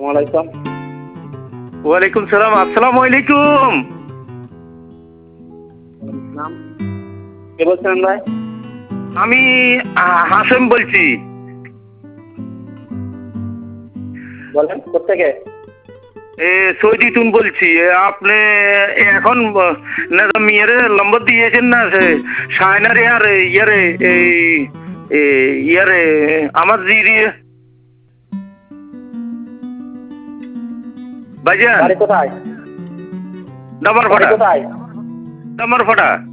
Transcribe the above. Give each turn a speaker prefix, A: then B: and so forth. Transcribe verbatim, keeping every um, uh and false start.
A: আলাইকুম।
B: ওয়ালাইকুম সালাম। আসসালামু আলাইকুম।
A: নাম কে বলছেন ভাই?
B: আমি আহ, হাসেম বলছি।
A: বলেন কোথেকে?
B: এ সৌদি তুন বলছি। এ, আপনি এখন না মেয়ের নম্বর দিয়েছেন না সে সায়নারে আর ইয়ারে এই এ, ইয়ারে আমার দিদি ভাইজান
A: বাড়ি কোথায়?
B: দামার
A: বাড়ি
B: ফাটা
A: কোথায়?
B: দামার ফাটা